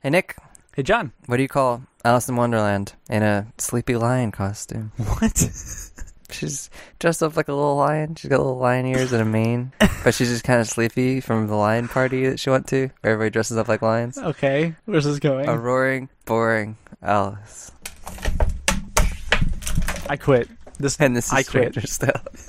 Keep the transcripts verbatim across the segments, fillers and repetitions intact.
Hey, Nick. Hey, John. What do you call Alice in Wonderland in a sleepy lion costume? What? She's dressed up like a little lion. She's got little lion ears and a mane. But she's just kind of sleepy from the lion party that she went to, where everybody dresses up like lions. Okay. Where's this going? A roaring, boring Alice. I quit. This And this is I quit. Stranger Still.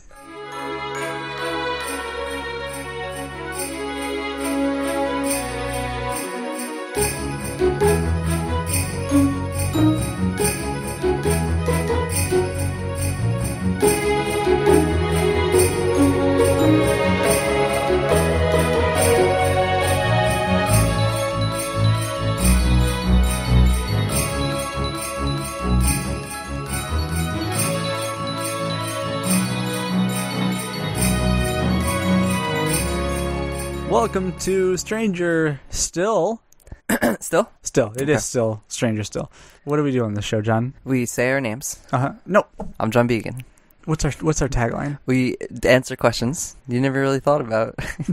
Welcome to Stranger Still. Still? Still. It Okay. is still Stranger Still. What do we do on this show, John? We say our names. Uh-huh. No. I'm John Began. What's our What's our tagline? We answer questions you never really thought about.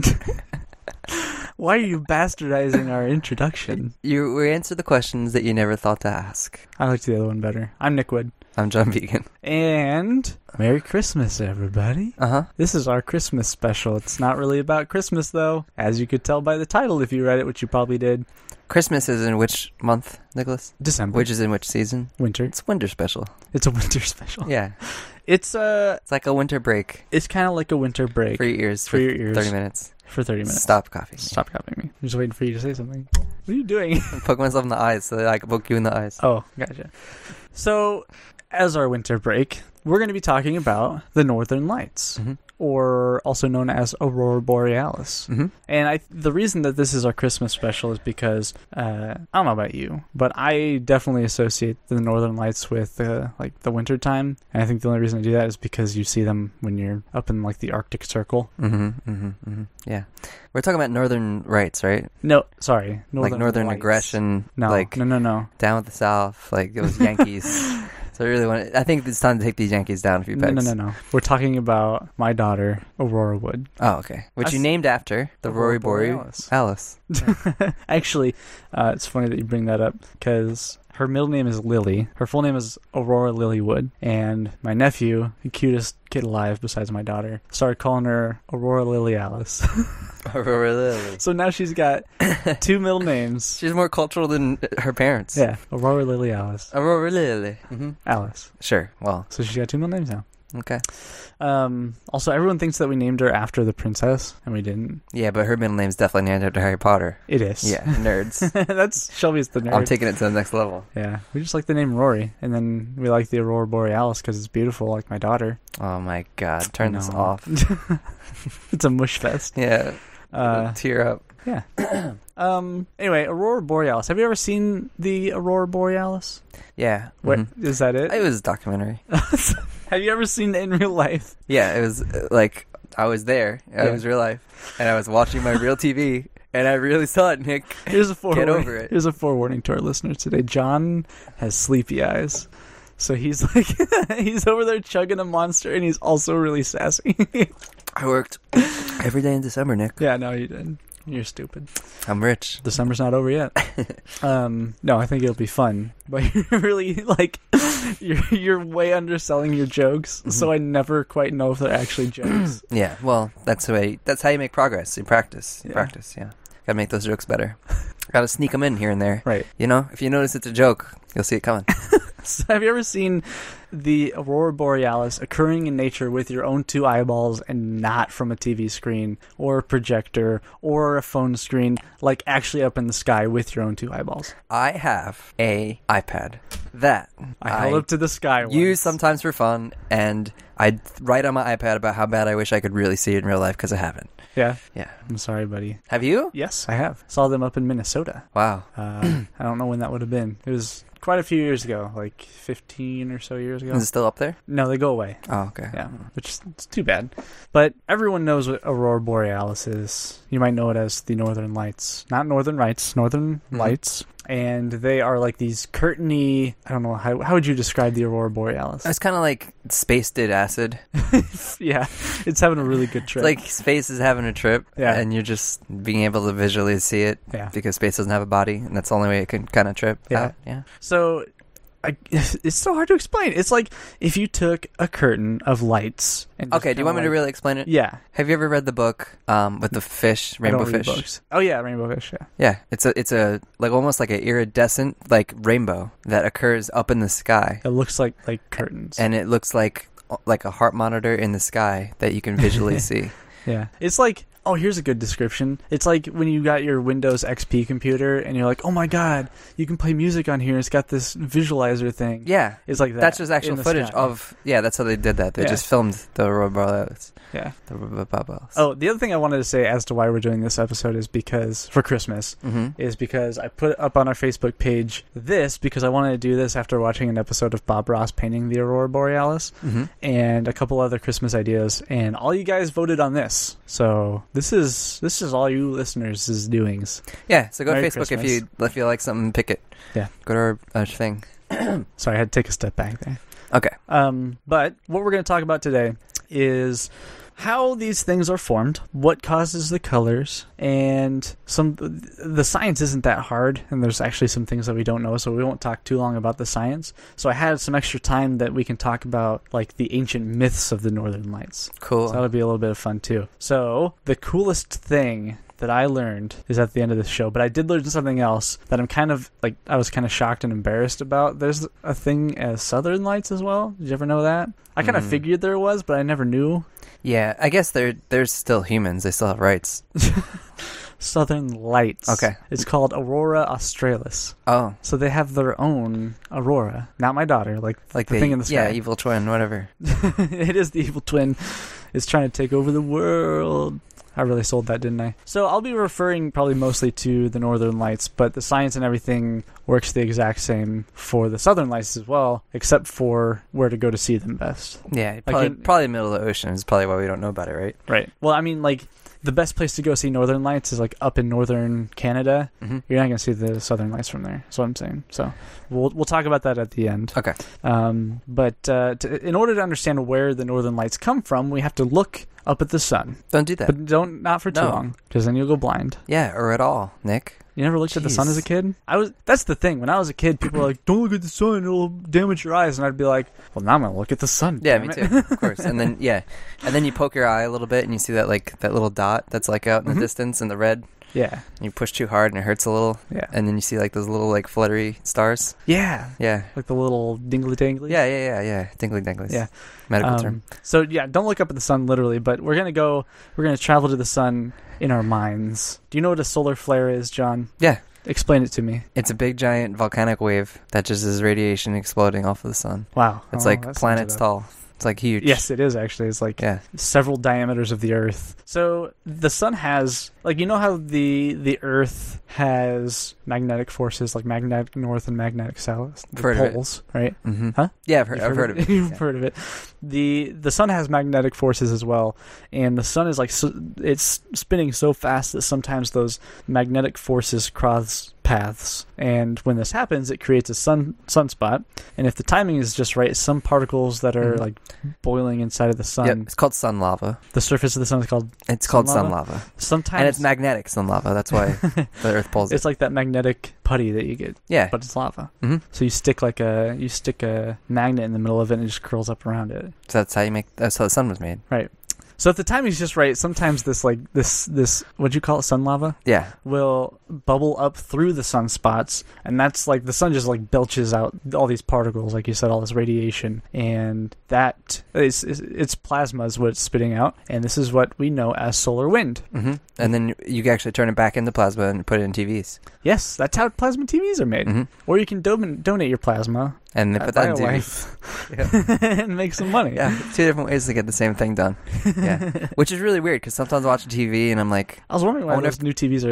Why are you bastardizing our introduction? You we answer the questions that you never thought to ask. I liked the other one better. I'm Nick Wood. I'm John Began. And Merry Christmas, everybody. Uh-huh. This is our Christmas special. It's not really about Christmas, though, as you could tell by the title if you read it, which you probably did. Christmas is in which month, Nicholas? December. Which is in which season? Winter. It's winter special. It's a winter special. Yeah. It's uh, It's like a winter break it's kind of like a winter break for your ears For for, your ears. thirty minutes. for thirty minutes. Stop copying me. Stop copying me. I'm just waiting for you to say something. What are you doing? Poke myself in the eyes so that I can poke you in the eyes. Oh, gotcha. So, as our winter break, we're going to be talking about the Northern Lights, Mm-hmm. or also known as Aurora Borealis. Mm-hmm. And I, the reason that this is our Christmas special is because uh, I don't know about you, but I definitely associate the Northern Lights with uh, like the winter time. And I think the only reason I do that is because you see them when you're up in like the Arctic Circle. Mm-hmm. Mm-hmm. Mm-hmm. Yeah. We're talking about northern rights, right? No, sorry, Northern like northern Lights. aggression. No, Like no, no, no. down with the South. Like it was Yankees. So I really want to, I think it's time to take these Yankees down a few No, pegs. no, no, no. We're talking about my daughter, Aurora Wood. Oh, okay. Which I you s- named after the Aurora Rory Borealis. Borealis. Alice. Actually, uh, it's funny that you bring that up because her middle name is Lily. Her full name is Aurora Lily Wood. And my nephew, the cutest kid alive besides my daughter, started calling her Aurora Lily Alice. Aurora Lily. So now she's got two middle names. She's more cultural than her parents. Yeah, Aurora Lily Alice. Aurora Lily. Mm-hmm. Alice. Sure. Well, So she's got two middle names now. okay. Um, also, everyone thinks that we named her after the princess, and we didn't. Yeah, but her middle name's definitely named after Harry Potter. It is. Yeah, nerds. That's Shelby's the nerd. I'm taking it to the next level. Yeah, we just like the name Rory, and then we like the Aurora Borealis because it's beautiful, like my daughter. Oh my god, turn this No. off. It's a mush fest. Yeah. Uh, Tear up. yeah. um. Anyway, Aurora Borealis. Have you ever seen the Aurora Borealis? Yeah. What mhm. is that? It. It was a documentary. Have you ever seen it in real life? Yeah, it was uh, like I was there. It Yeah. was real life, and I was watching my real T V, and I really saw it, Nick. Here's a forewarning. Get over it. Here's a forewarning to our listeners today. John has sleepy eyes. So he's like, he's over there chugging a Monster, and he's also really sassy. I worked every day in December, Nick. Yeah, no, you didn't. You're stupid. I'm rich. December's not over yet. um, no, I think it'll be fun. But you're really, like, you're, you're way underselling your jokes, Mm-hmm. so I never quite know if they're actually jokes. Yeah, well, that's the way. That's how you make progress in practice. In Yeah. Practice, yeah. Gotta make those jokes better. Gotta sneak them in here and there. Right. You know, if you notice it's a joke, you'll see it coming. So have you ever seen the Aurora Borealis occurring in nature with your own two eyeballs and not from a T V screen or a projector or a phone screen, like actually up in the sky with your own two eyeballs? I have a iPad that I, held up to the sky once. use sometimes for fun, and I write on my iPad about how bad I wish I could really see it in real life because I haven't. Yeah? Yeah. I'm sorry, buddy. Have you? Yes, I have. Saw them up in Minnesota. Wow. Uh, I don't know when that would have been. It was quite a few years ago, like fifteen or so years ago. Is it still up there? No, they go away. Oh, okay. Yeah, which is it's too bad. But everyone knows what Aurora Borealis is. You might know it as the Northern Lights. Not Northern Lights, Northern Mhm. Lights. and they are like these curtainy. I don't know how how would you describe the aurora borealis? It's kind of like space did acid. Yeah, it's having a really good trip. Like space is having a trip, Yeah. and you're just being able to visually see it Yeah. because space doesn't have a body, and that's the only way it can kind of trip. Yeah. out. Yeah. So I, it's so hard to explain. It's like if you took a curtain of lights. And just Okay, do you want me kinda to really explain it? like- Yeah. Have you ever read the book um, with the fish, I don't rainbow read fish? books. Oh yeah, rainbow fish. Yeah. Yeah, it's a it's a like almost like an iridescent like rainbow that occurs up in the sky, It looks like like curtains. and it looks like like a heart monitor in the sky that you can visually see. Yeah. It's like, oh, here's a good description. It's like when you got your Windows X P computer and you're like, oh my god, you can play music on here. It's got this visualizer thing. Yeah, It's like that. that's just in actual the footage sky. of yeah. That's how they did that. They Yeah. just filmed the aurora borealis. Yeah. The aurora borealis. Oh, the other thing I wanted to say as to why we're doing this episode is because, for Christmas, Mm-hmm. is because I put up on our Facebook page this because I wanted to do this after watching an episode of Bob Ross painting the aurora borealis Mm-hmm. and a couple other Christmas ideas, and all you guys voted on this. So this is this is all you listeners' doings. Yeah, so go to Merry Facebook if Christmas. you if you like something, pick it. Yeah. Go to our uh, thing. Sorry, I had to take a step back there. Okay. Um, but what we're going to talk about today is how these things are formed, what causes the colors, and some the science isn't that hard, and there's actually some things that we don't know, so we won't talk too long about the science. So I had some extra time that we can talk about like the ancient myths of the Northern Lights. Cool. So that'll be a little bit of fun too. So the coolest thing that I learned is at the end of the show, but I did learn something else that I'm kind of like I was kind of shocked and embarrassed about. There's a thing as Southern Lights as well. Did you ever know that? I kind of Mm. figured there was, but I never knew. Yeah, I guess they're they're still humans. They still have rights. Southern Lights. Okay. It's called Aurora Australis. Oh, So they have their own aurora. Not my daughter, like like the thing in the sky. Yeah, evil twin, whatever. It is the evil twin. It's trying to take over the world. I really sold that, didn't I? So I'll be referring probably mostly to the Northern Lights, but the science and everything works the exact same for the Southern Lights as well, except for where to go to see them best. Yeah, probably in- probably middle of the ocean is probably why we don't know about it, right? Right. Well, I mean, like, the best place to go see Northern Lights is, like, up in northern Canada. Mm-hmm. You're not going to see the Southern Lights from there. That's what I'm saying. So we'll we'll talk about that at the end. Okay. Um, but uh, to, in order to understand where the Northern Lights come from, we have to look up at the sun. Don't do that. But don't not for too No. long, because then you'll go blind. yeah, or at all, Nick. You never looked at the sun Jeez. as a kid? I was. That's the thing. When I was a kid, people were like, "Don't look at the sun; it'll damage your eyes." And I'd be like, "Well, now I'm gonna look at the sun." Yeah, damn me it." too. Of course. And then yeah, and then you poke your eye a little bit, and you see that like that little dot that's like out in Mhm. the distance in the red. Yeah, And you push too hard, and it hurts a little. yeah, And then you see like those little like fluttery stars. yeah. Yeah. Like the little dingly dangly. Yeah, yeah, yeah, yeah. Dingly danglies. Yeah. Medical Um, term. So yeah, don't look up at the sun literally, but we're gonna go. We're gonna travel to the sun in our minds. Do you know what a solar flare is, John? Yeah. Explain it to me. It's a big giant volcanic wave that just is radiation exploding off of the sun. Wow, It's Oh, like that sounds planets good. tall. It's like huge. Yes, it is actually. It's like Yeah. several diameters of the Earth. So the sun has, like, you know how the the Earth has magnetic forces, like magnetic north and magnetic south, the Heard of it. poles, right? Mm-hmm. Huh? Yeah, I've heard, You've I've heard of it. You've Yeah. heard of it. The the sun has magnetic forces as well, and the sun is like so, it's spinning so fast that sometimes those magnetic forces cross paths, and when this happens, it creates a sun sunspot. And if the timing is just right, some particles that are Mhm. like boiling inside of the sun, Yep, it's called sun lava. the surface of the sun is called. It's called Sun sun lava. Sometimes And it's magnetic sun lava. That's why the Earth pulls it. it's like that magnetic putty that you get, Yeah. but it's lava. hmm So you stick like a you stick a magnet in the middle of it, and it just curls up around it. So that's how you make. That's how the sun was made. So if the timing's just right, sometimes this like this this what'd you call it, sun lava, Yeah. will bubble up through the sunspots, and that's like the sun just like belches out all these particles, like you said, all this radiation, and that is is- it's plasma is what it's spitting out, and this is what we know as solar wind. hmm And then you can actually turn it back into plasma and put it in T Vs. Yes, that's how plasma T Vs are made. hmm Or you can do- donate your plasma And they at put that in T Vs. BioLife and make some money. Yeah, two different ways to get the same thing done. Yeah, which is really weird because sometimes I watch T V and I'm like, I was wondering why I wonder those new T Vs are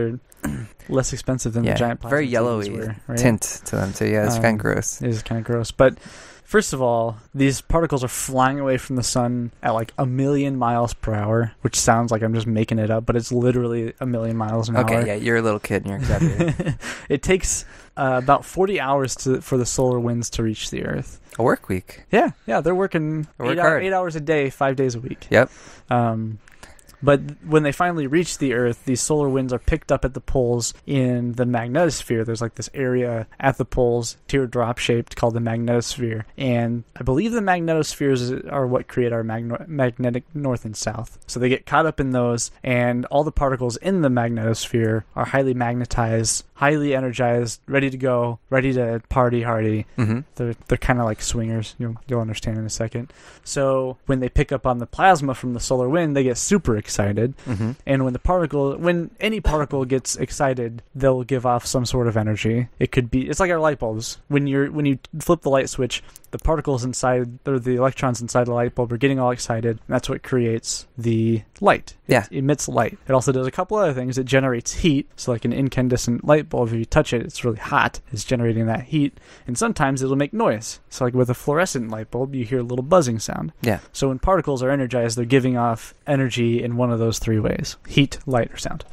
less expensive than yeah, the giant plasma very T Vs yellowy were, right? tint to them too. Yeah, it's Um, kind of gross. It is kind of gross. But first of all, these particles are flying away from the sun at like a million miles per hour, which sounds like I'm just making it up, but it's literally a million miles an Okay, hour. yeah, you're a little kid and you're exaggerating. It takes uh, about forty hours to for the solar winds to reach the Earth. A work week. Yeah, yeah, they're working They work eight, hou- hard. eight hours a day, five days a week. Yep. Um, but when they finally reach the Earth, these solar winds are picked up at the poles in the magnetosphere. There's like this area at the poles, teardrop shaped, called the magnetosphere. And I believe the magnetospheres are what create our magno- magnetic north and south. So they get caught up in those, and all the particles in the magnetosphere are highly magnetized, highly energized, ready to go, ready to party hardy. Mm-hmm. They're they're kind of like swingers. You'll you'll understand in a second. So when they pick up on the plasma from the solar wind, they get super excited. Mm-hmm. And when the particle, when any particle gets excited, they'll give off some sort of energy. It could be, it's like our light bulbs. When you're when you flip the light switch, the particles inside, or the electrons inside the light bulb, are getting all excited. And that's what creates the light. Yeah. It emits light. It also does a couple other things. It generates heat. So like an incandescent light bulb, if you touch it, it's really hot. It's generating that heat. And sometimes it'll make noise. So like with a fluorescent light bulb, you hear a little buzzing sound. Yeah. So when particles are energized, they're giving off energy in one of those three ways: heat, light, or sound.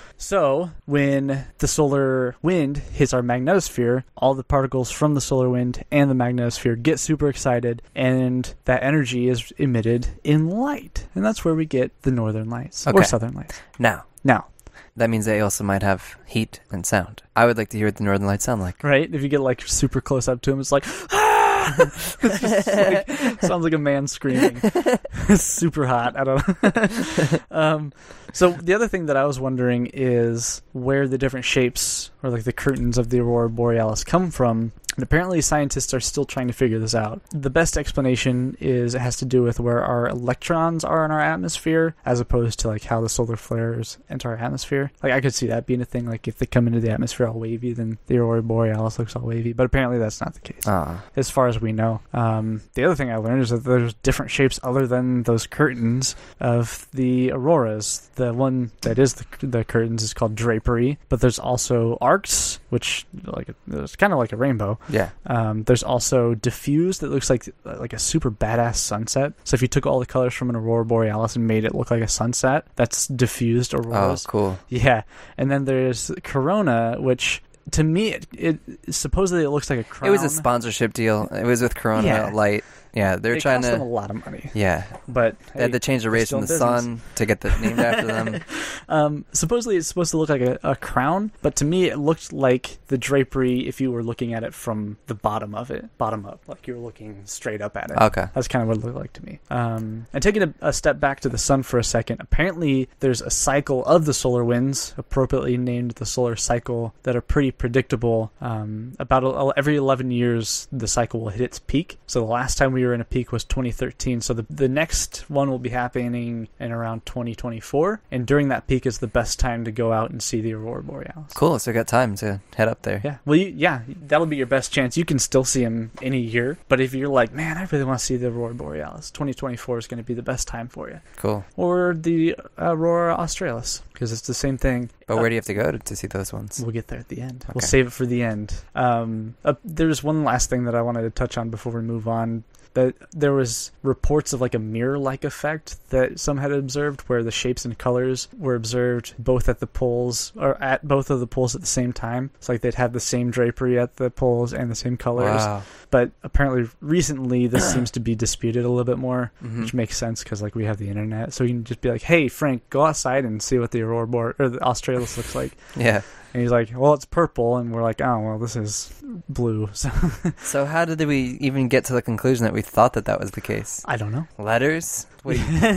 So when the solar wind hits our magnetosphere, all the particles from the solar wind and the magnetosphere get super excited, and that energy is emitted in light. And that's where we get the northern lights, or Okay. southern lights. Now, Now, that means they also might have heat and sound. I would like to hear what the Northern Lights sound like. right? If you get like super close up to him, it's like, ah! It's just like, sounds like a man screaming. It's super hot. I don't know. um, so the other thing that I was wondering is where the different shapes, or like the curtains of the aurora borealis, come from. And apparently scientists are still trying to figure this out. The best explanation is it has to do with where our electrons are in our atmosphere, as opposed to like how the solar flares enter our atmosphere. Like I could see that being a thing. Like if they come into the atmosphere all wavy, then the aurora borealis looks all wavy. But apparently that's not the case, Ah, as far as we know. Um, the other thing I learned is that there's different shapes other than those curtains of the auroras. The one that is the, the curtains is called drapery, but there's also arcs, which like it's kind of like a rainbow. yeah. Um, there's also diffused that looks like like a super badass sunset. So if you took all the colors from an aurora borealis and made it look like a sunset, that's diffused Oh, auroras. cool. Yeah, and then there's corona, which to me it, it supposedly it looks like a crown. It was a sponsorship deal. It was with Corona Yeah. Light. Yeah, they were It trying cost them a to. lot of money, Yeah, but they had hey, to change the they're rays still from the in business. sun to get the named after them. Um, supposedly it's supposed to look like a, a crown, but to me it looked like the drapery if you were looking at it from the bottom of it, bottom up, like you were looking straight up at it. Okay. That's kind of what it looked like to me. Um, and taking a, a step back to the sun for a second, apparently there's a cycle of the solar winds, appropriately named the solar cycle, that are pretty predictable. Um, about a, every eleven years, the cycle will hit its peak. So the last time we were in a peak was twenty thirteen. So the, the next one will be happening in around twenty twenty-four. And during that peak is the best time to go out and see the aurora borealis. Cool. So we got time to head up there. Yeah, well, you, yeah, that'll be your best chance. You can still see them any year, but if you're like, man, I really want to see the aurora borealis, twenty twenty-four is going to be the best time for you. Cool. Or the aurora australis, because it's the same thing. But Uh, where do you have to go to, to see those ones? We'll get there at the end. We'll Okay. save it for the end. Um, uh, there's one last thing that I wanted to touch on before we move on. That there was reports of like a mirror-like effect that some had observed, where the shapes and colors were observed both at the poles, or at both of the poles at the same time. It's like they'd have the same drapery at the poles and the same colors. Wow. But apparently, recently, this seems to be disputed a little bit more, Mhm. which makes sense because like we have the internet, so you can just be like, "Hey, Frank, go outside and see what the aurora bore or the australis looks like." Yeah. And he's like, "Well, it's purple," and we're like, "Oh, well, this is blue." So So how did we even get to the conclusion that we thought that that was the case? I don't know. Letters? Wait.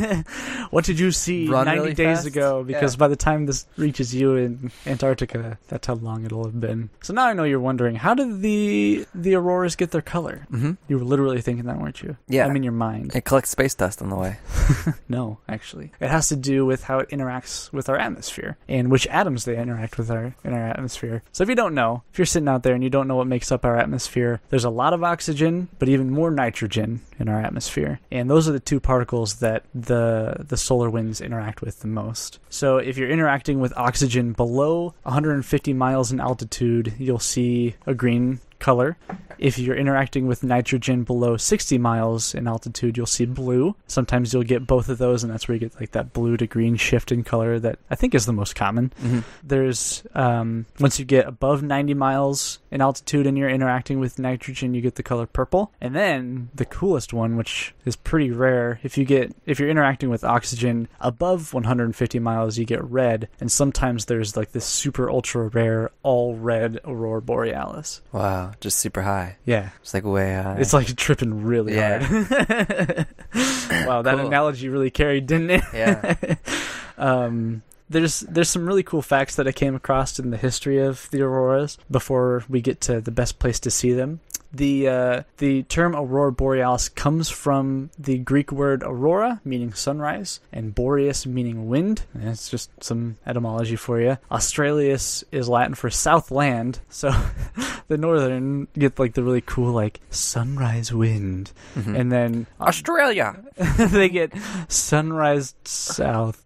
What did you see Run ninety really days fast? ago? Because Yeah. by the time this reaches you in Antarctica, that's how long it'll have been. So now I know you're wondering, how did the the auroras get their color? Mm-hmm. You were literally thinking that, weren't you? Yeah. I mean, your mind. It collects space dust on the way. No, actually. It has to do with how it interacts with our atmosphere and which atoms they interact with our in our atmosphere. So if you don't know, if you're sitting out there and you don't know what makes up our atmosphere, there's a lot of oxygen, but even more nitrogen in our atmosphere. And those are the two particles that the the solar winds interact with the most. So if you're interacting with oxygen below one hundred fifty miles in altitude, you'll see a green color. If you're interacting with nitrogen below sixty miles in altitude, you'll see blue. Sometimes you'll get both of those, and that's where you get like that blue to green shift in color that I think is the most common. Mm-hmm. There's, um, once you get above ninety miles in altitude and you're interacting with nitrogen, you get the color purple. And then the coolest one, which is pretty rare, if you get, if you're interacting with oxygen above one hundred fifty miles, you get red. And sometimes there's like this super ultra rare all red aurora borealis. Wow, just super high. Yeah. It's like way high. It's like tripping really Yeah. hard. Wow, that Cool. analogy really carried, didn't it? Yeah. um, there's there's some really cool facts that I came across in the history of the auroras before we get to the best place to see them. The uh, the term aurora borealis comes from the Greek word aurora, meaning sunrise, and boreas, meaning wind. And it's just some etymology for you. Australis is Latin for southland, so the northern get like the really cool like sunrise wind, Mhm. and then Australia. they get sunrise south.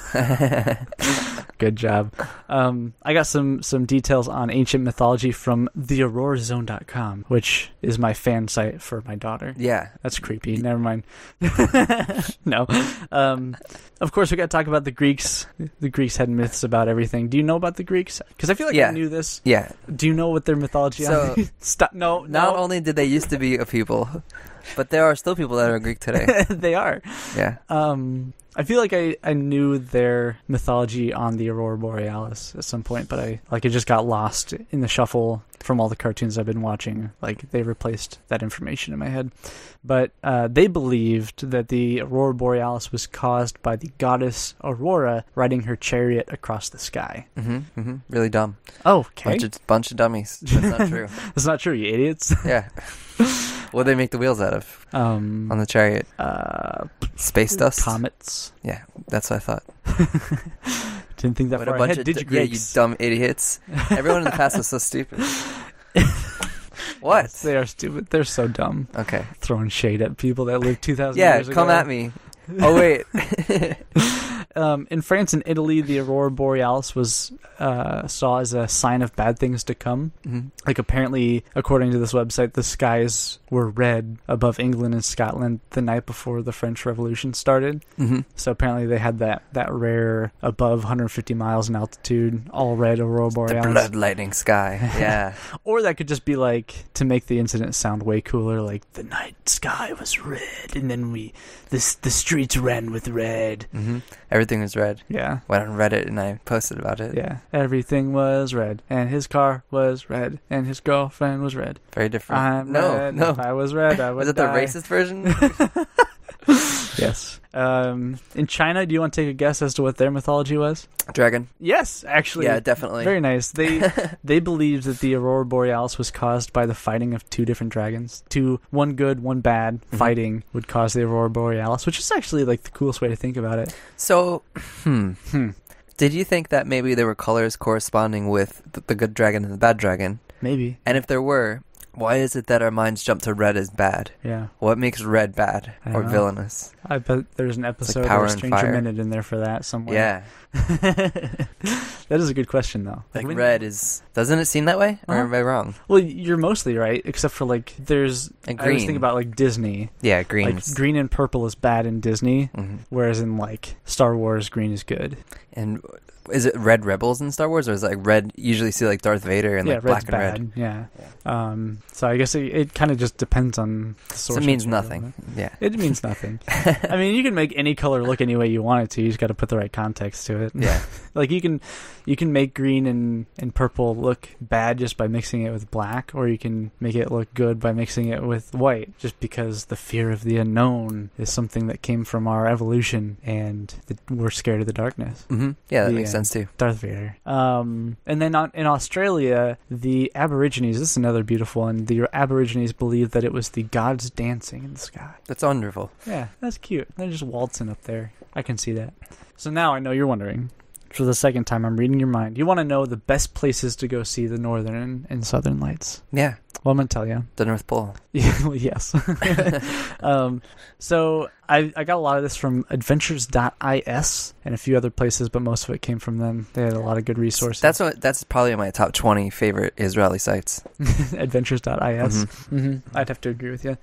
Good job. Um, I got some, some details on ancient mythology from the aurora zone dot com, which is my fan site for my daughter. Yeah. That's creepy. Never mind. No. Um, of course, we got to talk about the Greeks. The Greeks had myths about everything. Do you know about the Greeks? Because I feel like Yeah. I knew this. Yeah. Do you know what their mythology So- is? Stop. No, Not no. only did they used to be a people, but there are still people that are Greek today. They are. Yeah. Um, I feel like I, I knew their mythology on the aurora borealis at some point, but I like it just got lost in the shuffle from all the cartoons I've been watching. Like they replaced that information in my head. But uh, they believed that the aurora borealis was caused by the goddess Aurora riding her chariot across the sky. Mm-hmm. Mm-hmm. Really dumb. Oh, okay. Bunch of bunch of dummies. That's not true. That's not true, you idiots. Yeah. What do they make the wheels out of Um, on the chariot? uh, Space dust. comets. Yeah, that's what I thought. Didn't think that What a far bunch ahead, of did d- you yeah, you Greeks? dumb idiots. Everyone in the past was so stupid. What? Yes, they are stupid. They're so dumb. Okay. Throwing shade at people that lived two thousand Yeah, years ago. come at me. Oh wait. Um, in France and Italy, the aurora borealis was uh, saw as a sign of bad things to come. Mhm. Like apparently, according to this website, the skies were red above England and Scotland the night before the French Revolution started. Mhm. So apparently, they had that, that rare above one hundred fifty miles in altitude, all red aurora The borealis. blood lightning sky. Yeah. Or that could just be like to make the incident sound way cooler, like the night sky was red, and then we this the streets ran with red. Mhm. Everything was red. Yeah. Went on Reddit and I posted about it. Yeah, everything was red, and his car was red, and his girlfriend was red. Very different. I'm no, red. no. If I was red, I would Was it the die. racist version? Yes. Um, in China, do you want to take a guess as to what their mythology was? Dragon. Yes, actually. Yeah, definitely. Very nice. They they believed that the aurora borealis was caused by the fighting of two different dragons. Two, one good, one bad, Mhm. fighting would cause the aurora borealis, which is actually like the coolest way to think about it. So, hmm. Hmm. Did you think that maybe there were colors corresponding with the, the good dragon and the bad dragon? Maybe. And if there were, why is it that our minds jump to red as bad? Yeah. What makes red bad I or don't know. villainous? I bet there's an episode Power or a and Stranger Fire. Minute in there for that somewhere. Yeah. That is a good question, though. Like when- red is... Doesn't it seem that way? Or Uh-huh. am I wrong? Well, you're mostly right, except for like there's. And I always green. think about like Disney. Yeah, green. Like green and purple is bad in Disney, Mhm. whereas in like Star Wars, green is good. And is it red rebels in Star Wars? Or is it like red... You usually see like Darth Vader and yeah, like red's black and bad. red. Yeah. Um. So I guess it, it kind of just depends on the So source. it means material, nothing. but- Yeah. It means nothing. I mean, you can make any color look any way you want it to. You just got to put the right context to it. Yeah. Like you can, you can make green and, and purple look bad just by mixing it with black, or you can make it look good by mixing it with white, just because the fear of the unknown is something that came from our evolution, and the, we're scared of the darkness. hmm Yeah, that The makes end. sense too. Darth Vader. Um, and then on, in Australia, the Aborigines, this is another beautiful one, the Aborigines believed that it was the gods dancing in the sky. That's wonderful. Yeah, that's cute. They're just waltzing up there. I can see that. So now I know you're wondering, for the second time, I'm reading your mind. You want to know the best places to go see the northern and, and southern lights. Yeah. Well, I'm going to tell you. The North Pole. Yeah, well, yes. um, so I, I got a lot of this from adventures dot I S and a few other places, but most of it came from them. They had a lot of good resources. That's what. That's probably my top twenty favorite Israeli sites. adventures dot I S. Mm-hmm. Mm-hmm. I'd have to agree with you.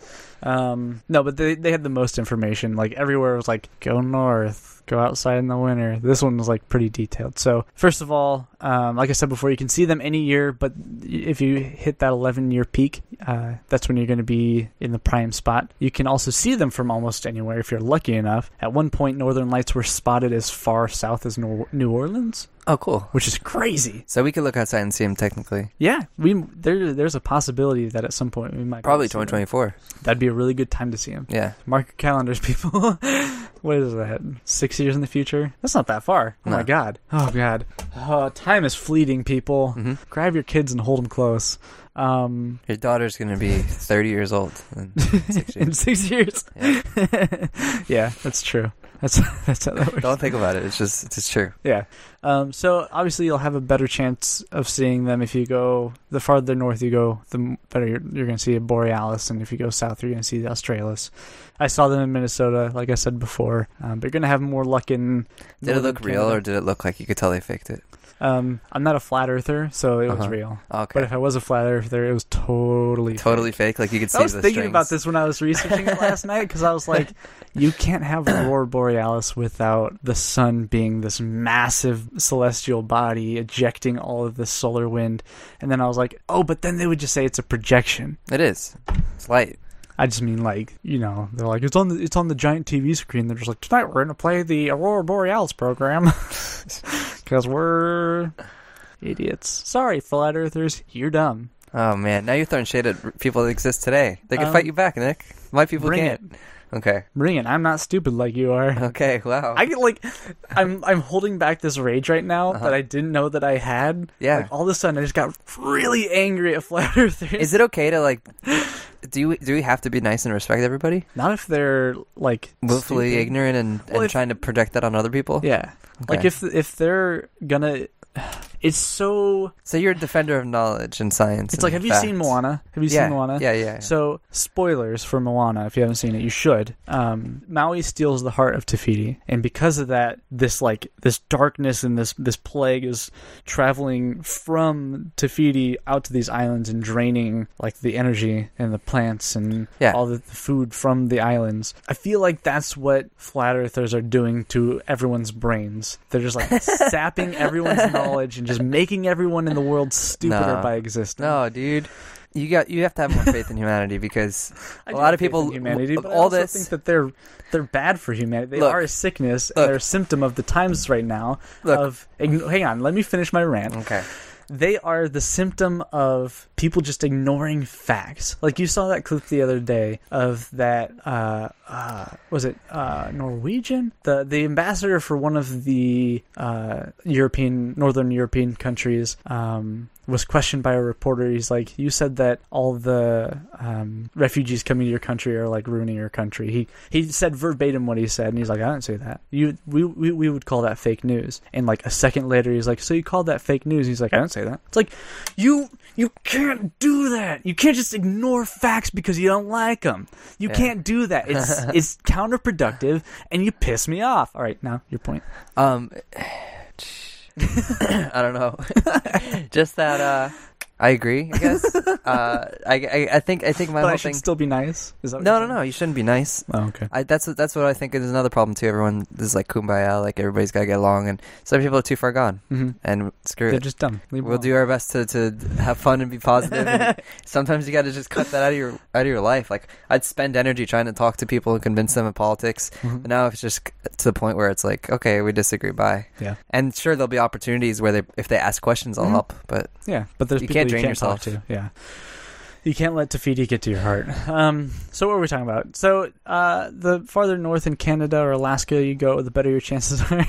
Um, no, but they, they had the most information. Like, everywhere was like, go north, go outside in the winter. This one was like pretty detailed. So first of all, um, like I said before, you can see them any year, but if you hit that eleven year peak, uh, that's when you're going to be in the prime spot. You can also see them from almost anywhere if you're lucky enough. At one point, northern lights were spotted as far south as Nor- New Orleans. Oh, cool. Which is crazy. So we could look outside and see them technically. Yeah, we there. There's a possibility that at some point we might probably twenty twenty-four. That'd be a really good time to see them. Yeah. Mark your calendars, people. What is that? Six years in the future? That's not that far. Oh, no. My God. Oh, God. Oh, time is fleeting, people. Mm-hmm. Grab your kids and hold them close. Um, your daughter's going to be thirty years old in six years. in six years. Yeah. Yeah, that's true. That's that's how that works. Don't think about it. It's just it's true. Yeah. Um, so obviously you'll have a better chance of seeing them if you go the farther north you go, the better you're, you're going to see a borealis, and if you go south, you're going to see the australis. I saw them in Minnesota, like I said before. Um, but you're going to have more luck in. Did it look Canada. Real, or did it look like you could tell they faked it? Um, I'm not a flat earther, so it uh-huh. was real. Okay. But if I was a flat earther, it was totally totally fake. fake. Like you could see. I was the thinking strings. about this when I was researching it last night, because I was like, you can't have aurora borealis without the sun being this massive celestial body ejecting all of this solar wind. And then I was like, oh, but then they would just say it's a projection. It is. It's light. I just mean, like, you know, they're like, it's on the it's on the giant T V screen. They're just like, tonight we're going to play the Aurora Borealis program. Because we're idiots. Sorry, flat earthers, you're dumb. Oh, man. Now you're throwing shade at people that exist today. They can um, fight you back, Nick. My people bring can't. It. Okay. Bring it. I'm not stupid like you are. Okay, wow. I get like, I'm I'm holding back this rage right now uh-huh. that I didn't know that I had. Yeah. Like, all of a sudden, I just got really angry at flat earthers. Is it okay to, like, do we, do we have to be nice and respect everybody? Not if they're, like, willfully stupid. ignorant and, and well, if, trying to project that on other people? Yeah. Okay. Like, if if they're gonna... It's so... So you're a defender of knowledge and science. It's like, have facts. you seen Moana? Have you yeah. seen Moana? Yeah, yeah, yeah. So, spoilers for Moana, if you haven't seen it, you should. Um, Maui steals the heart of Te Fiti, and because of that, this like this darkness and this this plague is traveling from Te Fiti out to these islands and draining like the energy and the plants and yeah. all the, the food from the islands. I feel like that's what flat earthers are doing to everyone's brains. They're just like sapping everyone's knowledge and just making everyone in the world stupider no. by existing. No, dude. You got you have to have more faith in humanity, because I a lot of people in humanity, but all I also this think that they're they're bad for humanity. They look, are a sickness, look, and they're a symptom of the times right now. Look, of hang on, let me finish my rant. Okay. They are the symptom of people just ignoring facts. Like, you saw that clip the other day of that, uh, uh, was it uh, Norwegian? The the ambassador for one of the uh, European, Northern European countries um, was questioned by a reporter. He's like, you said that all the um, refugees coming to your country are, like, ruining your country. He he said verbatim what he said, and he's like, I didn't say that. You we, we, we would call that fake news. And, like, a second later, he's like, so you called that fake news? He's like, I didn't say that. It's like, you you can't do that. You can't just ignore facts because you don't like them. You yeah. can't do that. It's it's counterproductive, and you piss me off. All right, now your point. Um, I don't know. Just that. Uh, I agree. I guess. uh, I, I I think I think my but whole I should thing. Still be nice. Is that what no, you're no, no. You shouldn't be nice. Oh, okay. I, that's what that's what I think is another problem too. Everyone is like kumbaya, like everybody's got to get along, and some people are too far gone, mm-hmm. and screw They're it. just dumb. Leave we'll do our best to, to have fun and be positive. And sometimes you got to just cut that out of your out of your life. Like, I'd spend energy trying to talk to people and convince them of politics, mm-hmm. but now it's just to the point where it's like, okay, we disagree. Bye. Yeah. And sure, there'll be opportunities where they, if they ask questions, I'll mm-hmm. help. But yeah, but there's you people can't you drain can't yourself. talk to. Yeah. You can't let Te Fiti get to your heart. Um, so what were we talking about? So uh, the farther north in Canada or Alaska you go, the better your chances are.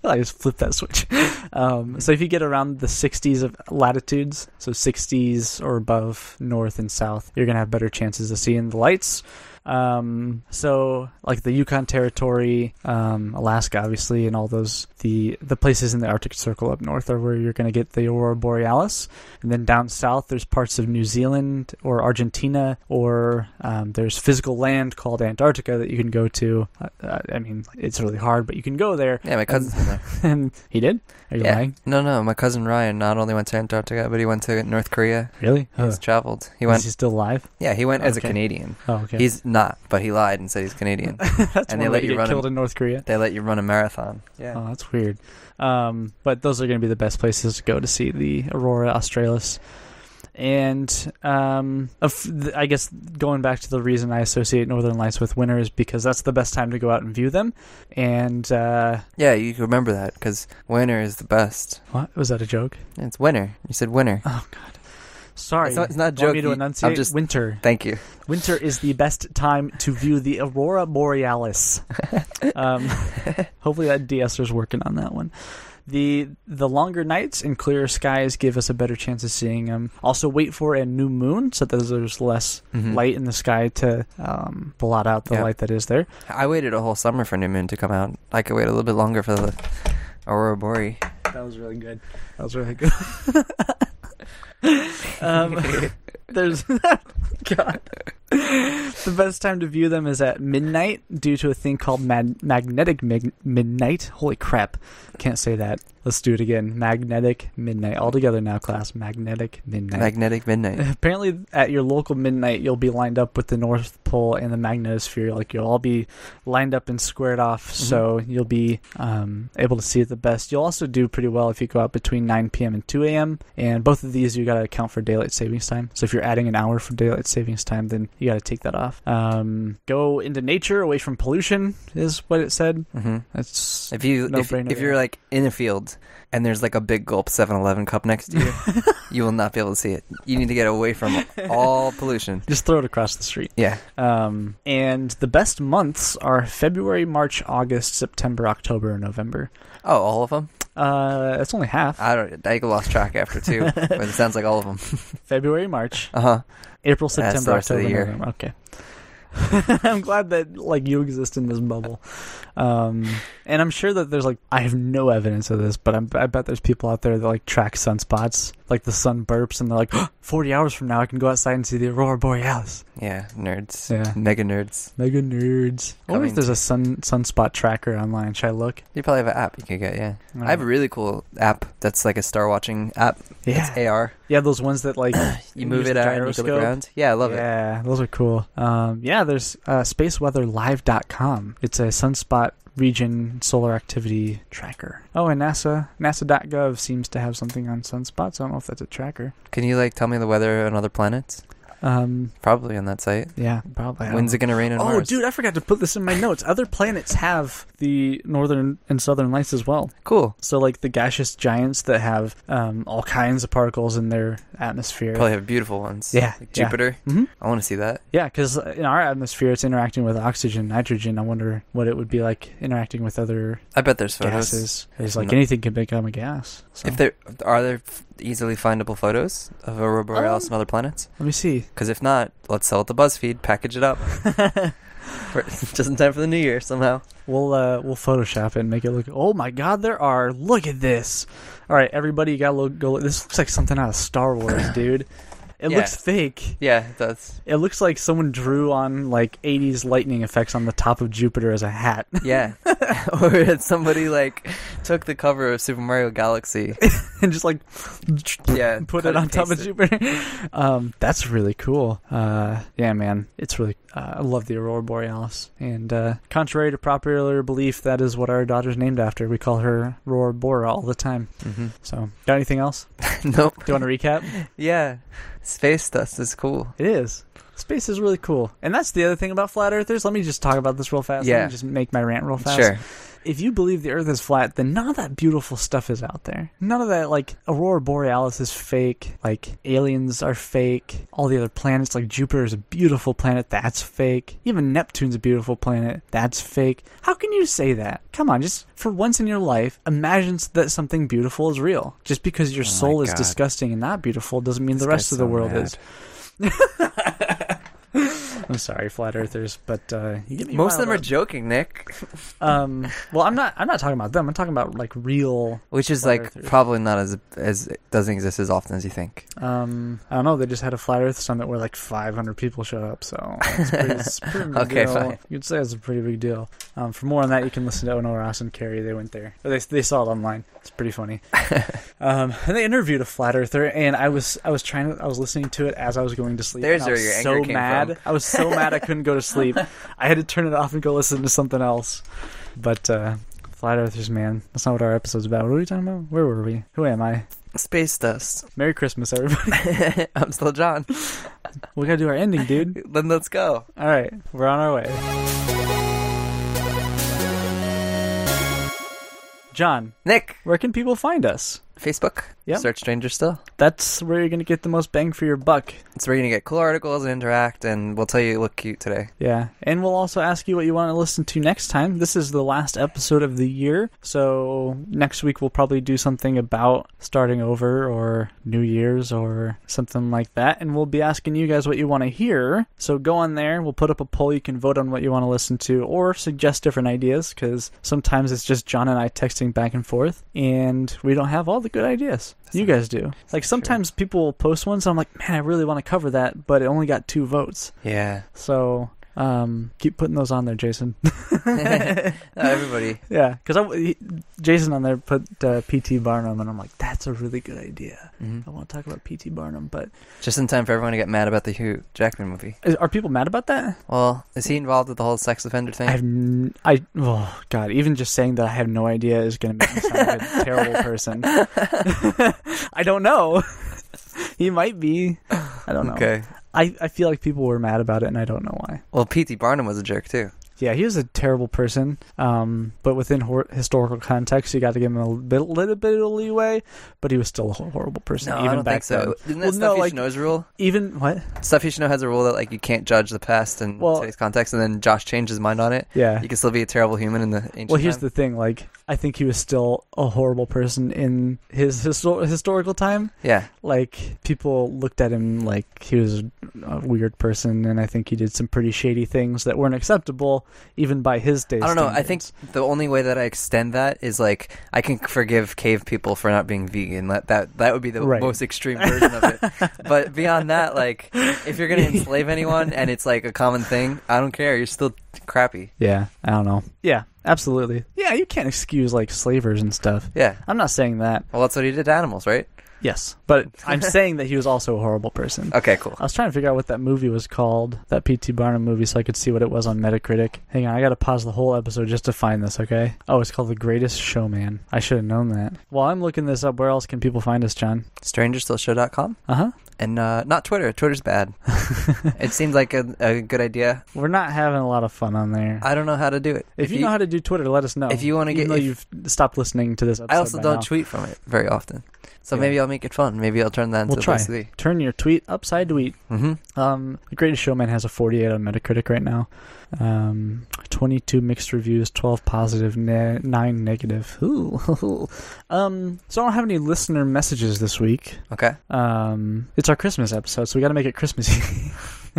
I just flipped that switch. Um, so if you get around the sixties of latitudes, so sixties or above north and south, you're going to have better chances of seeing the lights. Um, so like the Yukon Territory, um, Alaska, obviously, and all those, the, the places in the Arctic Circle up north are where you're going to get the Aurora Borealis. And then down south, there's parts of New Zealand or Argentina, or, um, there's physical land called Antarctica that you can go to. Uh, I mean, it's really hard, but you can go there. Yeah, my cousin's been there. And he did? Are you yeah. lying? No, no, my cousin Ryan not only went to Antarctica, but he went to North Korea. Really? He's Huh. traveled. He Is went. he still alive? Yeah, he went as a Okay. Canadian. Oh, okay. He's not, but he lied and said he's Canadian. That's and one they way let to you get run killed a, in North Korea. They let you run a marathon. Yeah. Oh, that's weird. Um, but those are going to be the best places to go to see the Aurora Australis. And um, I guess going back to the reason I associate Northern Lights with winter is because that's the best time to go out and view them. And uh, yeah, you can remember that because winter is the best. What? Was that a joke? It's winter. You said winter. Oh, God. Sorry. It's not, it's not a Want joke. me to You- enunciate? I'm just, winter. Thank you. Winter is the best time to view the Aurora Borealis. um, hopefully that de-esser's working on that one. The the longer nights and clearer skies give us a better chance of seeing them. Also, wait for a new moon so that there's less Mhm. light in the sky to um, blot out the Yeah. light that is there. I waited a whole summer for new moon to come out. I could wait a little bit longer for the Aurora Borealis. That was really good. That was really good. um, there's God. The best time to view them is at midnight due to a thing called mag- magnetic mig- midnight. Holy crap. Can't say that. Let's do it again. Magnetic midnight. All together now, class. Magnetic midnight. Magnetic midnight. Apparently, at your local midnight, you'll be lined up with the North Pole and the magnetosphere. Like, you'll all be lined up and squared off, Mm-hmm. so you'll be um, able to see it the best. You'll also do pretty well if you go out between nine p.m. and two a.m., and both of these, you got to account for daylight savings time. So if you're adding an hour for daylight savings time, then you got to take that off. Um, go into nature, away from pollution, is what it said. Mm-hmm. That's If you if, no-brainer if you're there. like in a field and there's like a big gulp seven eleven cup next to you, you will not be able to see it. You need to get away from all pollution. Just throw it across the street. Yeah. Um, and the best months are February, March, August, September, October, and November. Oh, all of them? Uh, that's only half. I don't. I lost track after two, but it sounds like all of them. February, March, Uh huh. April, That's September, the rest of October, the year. November. Okay. I'm glad that like you exist in this bubble, um, and I'm sure that there's like I have no evidence of this, but I'm, I bet there's people out there that like track sunspots, like the sun burps, and they're like, oh, forty hours from now I can go outside and see the Aurora Borealis. Yeah, nerds. Yeah. Mega nerds. Mega nerds. I wonder if Coming there's a sun sunspot tracker online. Should I look? You probably have an app you could get. Yeah. I I have a really cool app that's like a star watching app. Yeah. It's A R. Yeah, those ones that like You move use it the out and you look gyroscope. around. Yeah, I love it. Yeah, those are cool. Um, yeah, there's uh, space weather live dot com. It's a sunspot region solar activity tracker. Oh, and NASA NASA dot gov seems to have something on sunspots. I don't know if that's a tracker. Can you like tell me the weather on other planets? Um, Probably on that site. yeah, probably. I don't When's know. it gonna rain on Oh, Mars? dude, I forgot to put this in my notes. Other planets have the northern and southern lights as well. Cool. So, like the gaseous giants that have um, all kinds of particles in their atmosphere. Probably have beautiful ones. Yeah, Like yeah. Jupiter. Mhm. I want to see that. Yeah, because in our atmosphere, it's interacting with oxygen, nitrogen. I wonder what it would be like interacting with other I bet there's photos. gases. It's like No. anything can become a gas. So. If there are there f- easily findable photos of Aurora Borealis Um, and other planets, Let me see. because if not, let's sell it to BuzzFeed, package it up, for, just in time for the new year somehow. We'll uh, we'll Photoshop it and make it look. Oh my God, there are! Look at this. All right, everybody, you gotta look, go. This looks like something out of Star Wars, dude. It Yeah. looks fake. Yeah, it does. It looks like someone drew on like eighties lightning effects on the top of Jupiter as a hat. Yeah. Or that somebody like took the cover of Super Mario Galaxy. and just like Yeah. put cut it on and top of paste it. Jupiter. Um, that's really cool. Uh, yeah, man, it's really. Uh, I love the Aurora Borealis, and uh, contrary to popular belief, that is what our daughter's named after. We call her Aurora Bora all the time. Mhm. So, got anything else? Nope. Do you want to recap? Yeah. Space dust is cool. It is. Space is really cool, and that's the other thing about flat earthers. Let me just talk about this real fast. Let Yeah. me just make my rant real fast. Sure. if you believe the Earth is flat, then none of that beautiful stuff is out there. None of that, like, Aurora Borealis is fake, like, aliens are fake, all the other planets, like Jupiter is a beautiful planet, that's fake. Even Neptune's a beautiful planet, that's fake. How can you say that? Come on, just for once in your life, imagine that something beautiful is real. Just because your Oh soul my is God. disgusting and not beautiful doesn't mean This the rest guy's of the so world mad. is. I'm sorry, flat earthers, but uh, you get me Most of them are riled up. joking, Nick. Um, well, I'm not. I'm not talking about them. I'm talking about like real. Which is Flat like earthers. probably not as as it doesn't exist as often as you think. Um, I don't know. They just had a flat Earth summit where like five hundred people showed up, so it's pretty, it's a pretty big Okay, deal. fine. You'd say it's a pretty big deal. Um, for more on that, you can listen to Ono Ross and Carrie. They went there. Or they they saw it online. It's pretty funny. um, and they interviewed a flat earther, and I was I was trying to I was listening to it as I was going to sleep. There's and I where was your so anger came mad. from. I was so mad I couldn't go to sleep. I had to turn it off and go listen to something else. But uh, flat earthers, man, that's not what our episode's about. What are we talking about? Where were we? Who am I? Space dust. Merry Christmas, everybody. I'm still John. We gotta do our ending, dude. Then let's go. All right, we're on our way. John, Nick, where can people find us? Facebook. Yep. Search Stranger Still. That's where you're going to get the most bang for your buck. It's where you're going to get cool articles and interact, and we'll tell you you look cute today. Yeah, and we'll also ask you what you want to listen to next time. This is the last episode of the year, so next week we'll probably do something about starting over or New Year's or something like that, and we'll be asking you guys what you want to hear. So go on there, we'll put up a poll, you can vote on what you want to listen to or suggest different ideas, because sometimes it's just John and I texting back and forth, and we don't have all the good ideas. That's You not- guys do. Like sometimes people will post ones, and I'm like, man, I really want to cover that, but it only got two votes. Yeah. So um, keep putting those on there, Jason. Not everybody. Yeah, because Jason on there put uh, P T Barnum, and I'm like, that's a really good idea. Mhm. I want to talk about P T Barnum, but Just in time for everyone to get mad about the Hugh Jackman movie. is, are people mad about that? Well, is he involved with the whole sex offender thing? I have, n- I oh god, even just saying that I have no idea is going to make me sound like a terrible person. I don't know. He might be. I don't know. Okay. I, I feel like people were mad about it, and I don't know why. Well, P T Barnum was a jerk, too. Yeah, he was a terrible person, um, but within hor- historical context, you got to give him a bit, little bit of leeway, but he was still a horrible person, No, even I don't back think so. then. Isn't that Well, Stuff no, You like- Should Know's rule? Even, what? Stuff You Should Know has a rule that like you can't judge the past in Well- today's context, and then Josh changed his mind on it. Yeah. You can still be a terrible human in the ancient Well, here's time. the thing, like, I think he was still a horrible person in his histo- historical time. Yeah. Like, people looked at him like he was a weird person, and I think he did some pretty shady things that weren't acceptable, even by his days. I don't know. I think the only way that I extend that is like I can forgive cave people for not being vegan. That that that would be the Right. most extreme version of it. But beyond that, like if you're gonna enslave anyone and it's like a common thing, I don't care. You're still crappy. Yeah, I don't know. Yeah, absolutely. Yeah, you can't excuse, like, slavers and stuff. Yeah. I'm not saying that. Well, that's what he did to animals, right? Yes, but I'm saying that he was also a horrible person. Okay, cool. I was trying to figure out what that movie was called, that P T Barnum movie, so I could see what it was on Metacritic. Hang on, I gotta pause the whole episode just to find this, okay? Oh, it's called The Greatest Showman. I should have known that. While I'm looking this up, where else can people find us, John? stranger still show dot com Uh-huh. and uh, not Twitter. Twitter's bad. It seems like a, a good idea. We're not having a lot of fun on there. I don't know how to do it. If, you, know how to do Twitter, let us know. if you wanna Even get- though if- you've stopped listening to this episode I also by don't now. tweet from it very often. So Yeah. maybe I'll make it fun. Maybe I'll turn that into We'll try. publicity. Turn your tweet upside tweet. Mm-hmm. Um, The Greatest Showman has a forty-eight on Metacritic right now. Um, twenty-two mixed reviews, twelve positive, ne- nine negative. Ooh. um, so I don't have any listener messages this week. Okay. Um, it's our Christmas episode, so we got to make it Christmassy.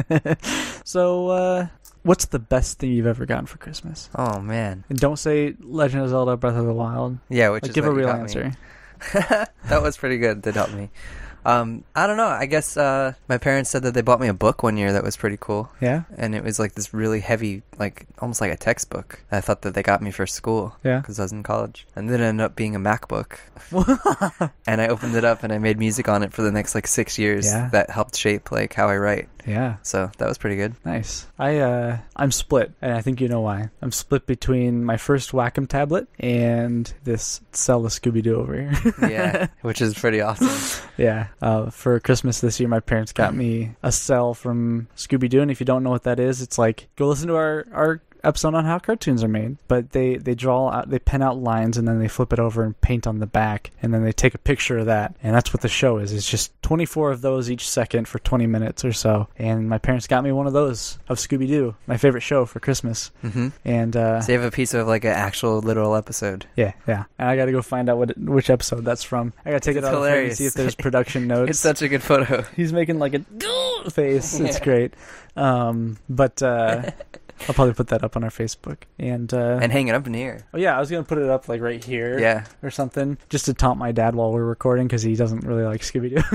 So, uh, what's the best thing you've ever gotten for Christmas? Oh man. And don't say Legend of Zelda: Breath of the Wild. Yeah, which Like, is give a what you real got me. answer. That was pretty good. Did help me. Um, I don't know. I guess uh, my parents said that they bought me a book one year that was pretty cool, Yeah, and it was like this really heavy, like almost like a textbook. I thought that they got me for school yeah. because I was in college, and then it ended up being a MacBook. And I opened it up and I made music on it for the next like six years. Yeah. That helped shape like how I write. Yeah. So that was pretty good. Nice. I uh I'm split, and I think you know why. I'm split between my first Wacom tablet and this Cell of Scooby-Doo over here. Yeah, which is pretty awesome. Yeah. Uh, for Christmas this year, my parents got me a Cell from Scooby-Doo, and if you don't know what that is, it's like, go listen to our our episode on how cartoons are made, but they they draw out, they pen out lines, and then they flip it over and paint on the back, and then they take a picture of that, and that's what the show is. It's just twenty-four of those each second for twenty minutes or so. And my parents got me one of those of Scooby-Doo, my favorite show, for Christmas. Mm-hmm. And uh, so you have a piece of like an actual literal episode. Yeah, yeah. And I got to go find out what which episode that's from. I got to take It's it out hilarious. and see if there's production notes. It's such a good photo. He's making like a face. It's Yeah. great. Um, but uh, I'll probably put that up on our Facebook. And uh, And hang it up in here. oh yeah, I was gonna put it up like right here. Yeah. Or something, just to taunt my dad while we're recording, because he doesn't really like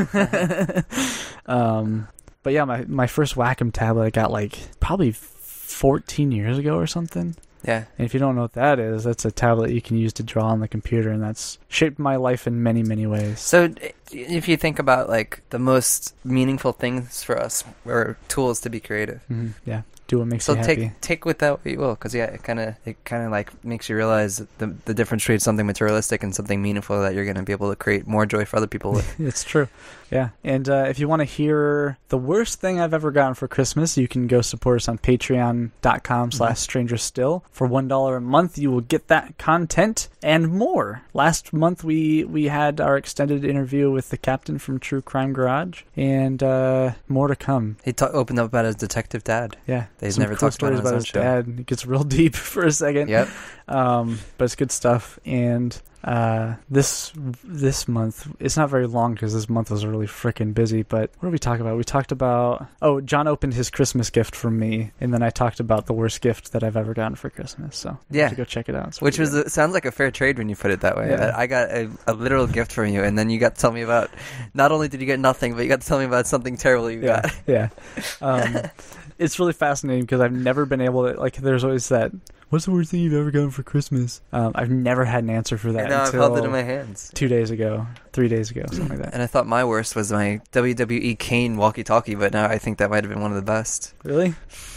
Scooby-Doo. um, but yeah, my, my first Wacom tablet I got like probably fourteen years ago or something. Yeah. And if you don't know what that is, that's a tablet you can use to draw on the computer, and that's shaped my life in many, many ways. So if you think about like the most meaningful things for us were tools to be creative. Mm-hmm. Yeah. Do what makes So you happy. take take with that what you will, because yeah, it kind of it kind of like makes you realize the the difference between something materialistic and something meaningful that you're going to be able to create more joy for other people with. It's true. Yeah. And uh, if you want to hear the worst thing I've ever gotten for Christmas, you can go support us on patreon.com slash stranger still. For one dollar a month, you will get that content and more. Last month, we, we had our extended interview with the captain from True Crime Garage, and uh, more to come. He ta- opened up about his detective dad. Yeah. He's Some never cool talked about it stories on about his his own show. dad. It gets real deep for a second. Yep. Um, but it's good stuff. And uh, this this month, it's not very long because this month was really freaking busy. But what did we talk about? We talked about, oh, John opened his Christmas gift from me, and then I talked about the worst gift that I've ever gotten for Christmas. So you Yeah. have to go check it out. It's Which pretty was good. a, sounds like a fair trade when you put it that way. Yeah. That I got a, a literal gift from you, and then you got to tell me about. Not only did you get nothing, but you got to tell me about something terrible you yeah, got. yeah. Um, it's really fascinating because I've never been able to, like, there's always that, what's the worst thing you've ever gotten for Christmas? Um, I've never had an answer for that And now I've until held it in my hands. two days ago, three days ago, something like that. And I thought my worst was my W W E Kane walkie-talkie, but now I think that might have been one of the best. Really?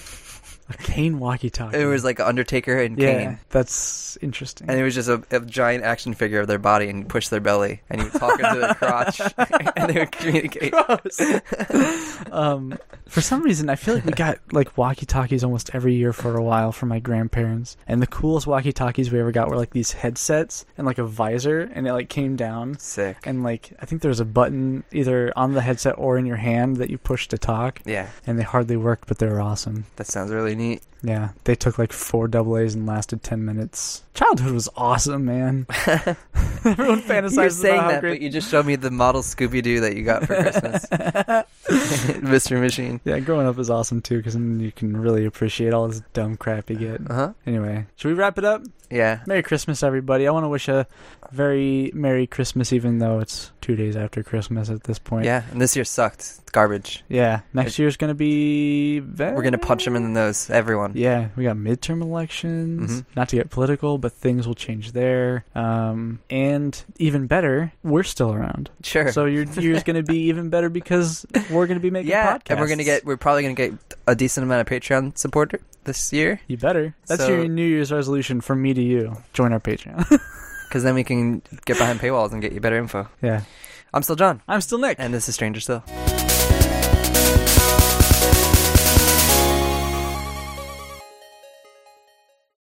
A Kane walkie-talkie. It was like Undertaker and yeah, Kane. that's interesting. And it was just a, a giant action figure of their body, and you push their belly, and you would talk into their crotch, and they would communicate. um, for some reason, I feel like we got like walkie-talkies almost every year for a while from my grandparents. And the coolest walkie-talkies we ever got were like these headsets and like a visor, and it like came down. Sick. And like I think there was a button either on the headset or in your hand that you push to talk. Yeah, And they hardly worked, but they were awesome. that sounds really neat. Yeah, they took like four double A's and lasted ten minutes. Childhood was awesome, man. Everyone fantasizes You're saying about how that, great. but you just showed me the model Scooby-Doo that you got for Christmas. Mister Machine. Yeah, growing up is awesome too, because then you can really appreciate all this dumb crap you get. Uh-huh. Anyway, should we wrap it up? Yeah. Merry Christmas, everybody. I want to wish a very Merry Christmas, even though it's two days after Christmas at this point. Yeah, and this year sucked. It's garbage. Yeah, next It- year's going to be... Very... We're going to punch him in the nose, everyone. Yeah, we got midterm elections. Mhm. Not to get political, but things will change there. Um, and even better, we're still around. Sure. So your year's going to be even better because we're going to be making yeah, podcasts. and we're gonna get. We're probably gonna get a decent amount of Patreon supporter this year, You better. That's So- your New Year's resolution from me to you. Join our Patreon. because then we can get behind paywalls and get you better info. Yeah. I'm still John, I'm still Nick. and this is Stranger Still.